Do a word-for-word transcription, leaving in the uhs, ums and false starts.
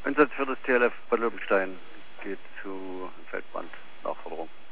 Einsatz für das T L F Bad Lobenstein geht zu Feldbrand. Nachforderung.